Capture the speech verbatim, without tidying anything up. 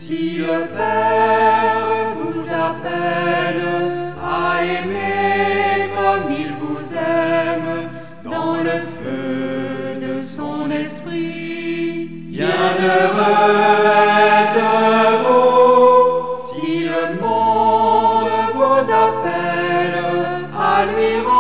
Si le Père vous appelle à aimer comme il vous aime dans le feu de son esprit, bienheureux êtes-vous. Si le monde vous appelle à lui rendre